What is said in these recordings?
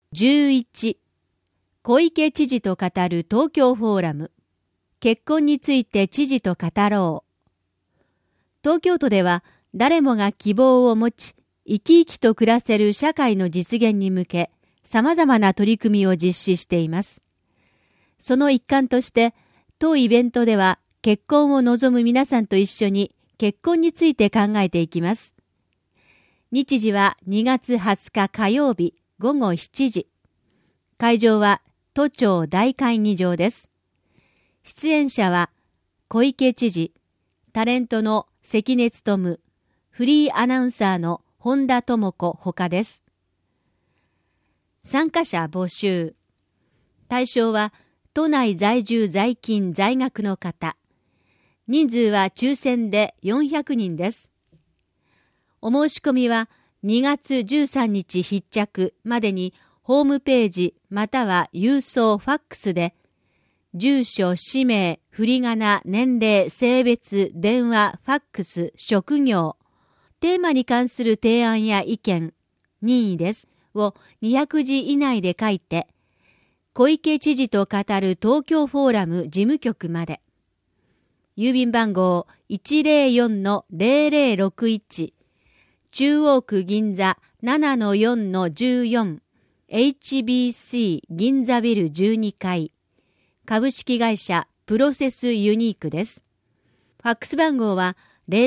11、小池知事と語る東京フォーラム。結婚について知事と語ろう。東京都では誰もが希望を持ち、生き生きと暮らせる社会の実現に向け、様々な取り組みを実施しています。その一環として、当イベントでは結婚を望む皆さんと一緒に結婚について考えていきます。日時は2月20日火曜日午後7時。会場は都庁大会議場です。出演者は小池知事、タレントの関根勤、フリーアナウンサーの本田智子ほかです。参加者募集。対象は都内在住在勤在学の方。人数は抽選で400人です。お申し込みは2月13日必着までにホームページまたは郵送ファックスで住所、氏名、振り仮名、年齢、性別、電話、ファックス、職業、テーマに関する提案や意見、任意です、を200字以内で書いて、小池知事と語る東京フォーラム事務局まで。郵便番号 104-0061 中央区銀座 7-4-14 HBC 銀座ビル12階株式会社プロセスユニークです。ファックス番号は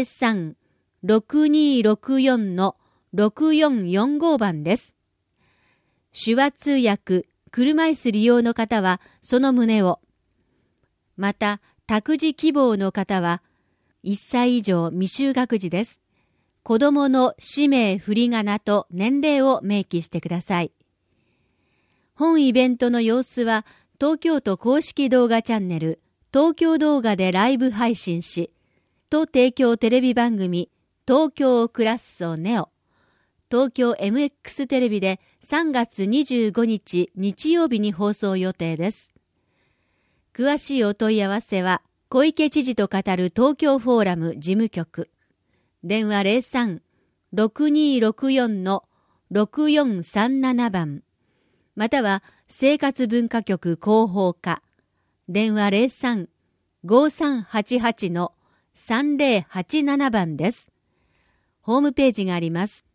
03-6264-6445 番です。手話通訳、車椅子利用の方はその旨を。また、託児希望の方は1歳以上未就学児です。子供の氏名、振り仮名と年齢を明記してください。本イベントの様子は東京都公式動画チャンネル東京動画でライブ配信し、都提供テレビ番組東京クラッソネオ、東京 MX テレビで3月25日日曜日に放送予定です。詳しいお問い合わせは小池知事と語る東京フォーラム事務局。電話 03-6264-6437 番。または生活文化局広報課。電話 03-5388-3087 番です。ホームページがあります。